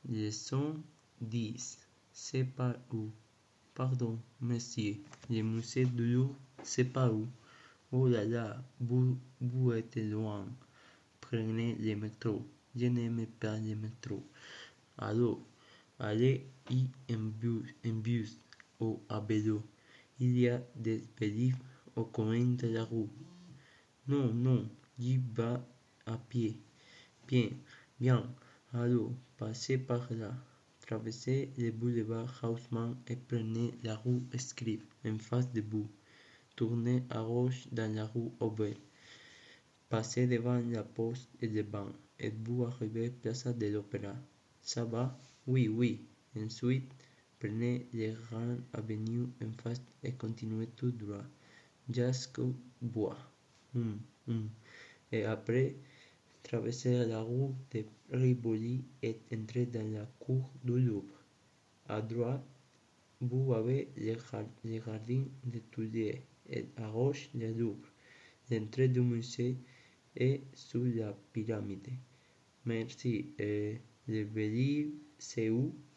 Leçon 10. C'est par où? Pardon, monsieur. Le musée du Louvre, c'est par où? Oh là là, vous êtes loin. Prenez le métro. Je n'aime pas le métro. Alors, allez en bus ou à vélo. Il y a des vélib au coin de la rue. Non, non, j'y vais à pied. Bien, bien. Alors, passez par là. Traversez le boulevard Haussmann et prenez la rue Scribe en face de vous. Tournez à gauche dans la rue Aubert. Passez devant la poste et le banc et vous arrivez Place de l'Opéra. Ça va? Oui, oui. Ensuite, prenez les grandes avenues en face et continuez tout droit jusqu'au bois. Et après, traversez la rue de Rivoli et entrez dans la cour du Louvre. À droite, vous avez le jardin des Tuileries et à gauche le Louvre. L'entrée du musée est sous la pyramide. Merci. Le Vélib, c'est où?